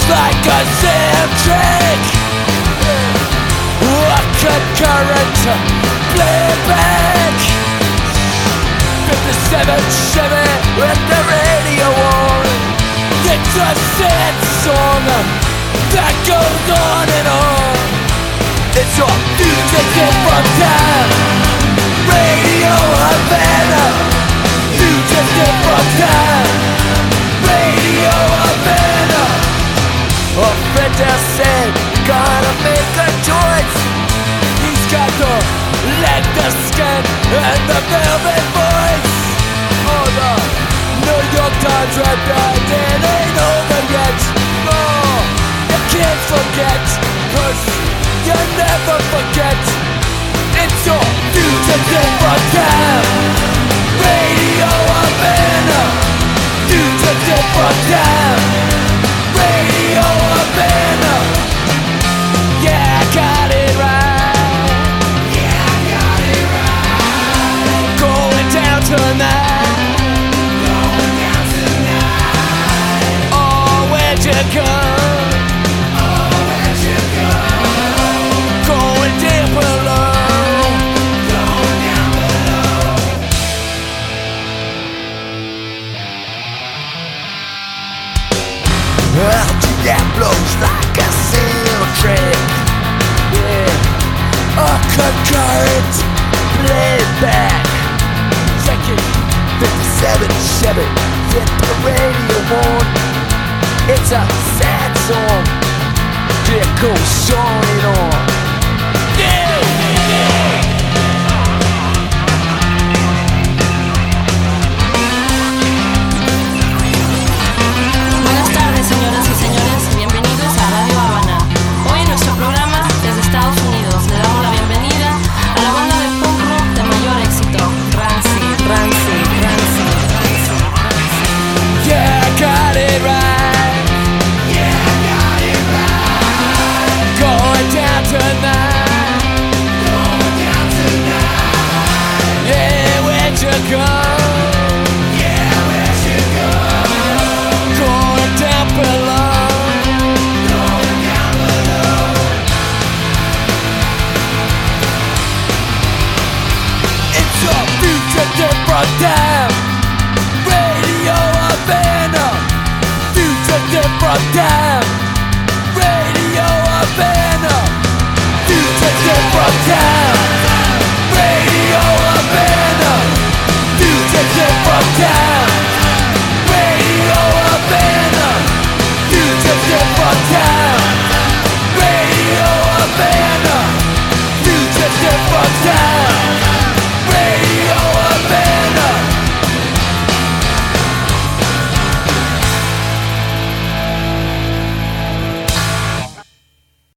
like a zip trick. A concurrent playback. 57 Chevy with the radio on. It's a sad song that goes on and on. It's your fugitive from time. Radio Havana. Fugitive from time. Radio Havana. A friend just said, gotta make a choice. He's got the leg, the skin, and the velvet voice. Oh, the New York Times right there, it ain't over yet. No, you can't forget, 'cause you never forget. It's your fugitive from time. Radio Havana. Fugitive from time. Radio Havana. Yeah, I got it right. Yeah, I got it right. Going down tonight. Going down tonight. Oh, where'd you go? Oh, where'd you go? Going down below. Going down below. Well, that blows like a silk trick. Yeah, a concurrent playback. Second 57 Chevy, hit the radio on. It's a sad song. It goes on and on. Yeah, yeah. Buenas tardes, señoras y señores, bienvenidos a Radio Habana. Hoy en nuestro programa desde Estados Unidos le damos la bienvenida a la banda de punk rock de mayor éxito, Rancid, Rancid, Rancid, Rancid, Rancid. Yeah, I got it right. Yeah, I got it right. Going down tonight. Going down tonight. Yeah, where'd you go? Yeah, where'd you go? Going down below. Going down below. It's a fugitive from time. Radio Havana. Fugitive from time. Radio Havana. Fugitive from time. Radio Havana. Fugitive from time.